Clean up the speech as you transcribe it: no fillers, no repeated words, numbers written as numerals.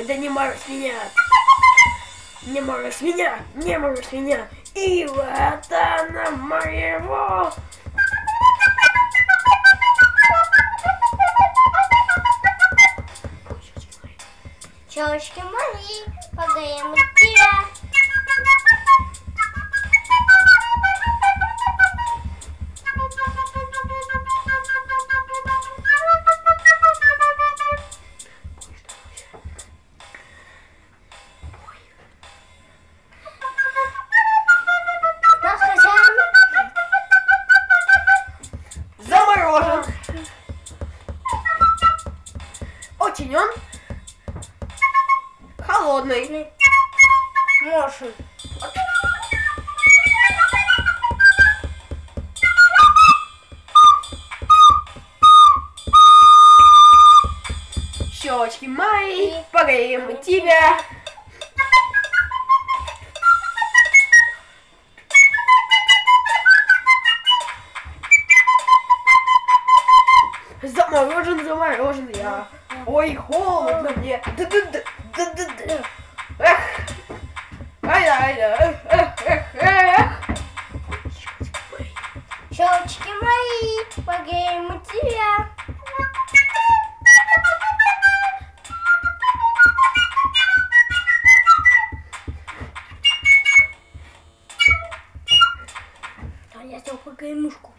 да не можешь меня. Не можешь меня, не можешь меня. И вот она моего. Щелочки мои, погаем от тебя. Наш хозяин. Заморожен. Очень он холодный. Моршин. Щечки мои, погреем от тебя. Заморожен, заморожен я. Ой, холодно мне. Да-да-да. Эх. Ай-ай-ай. Эх. Щелочки мои, погаем от тебя. А я сделал погремушку.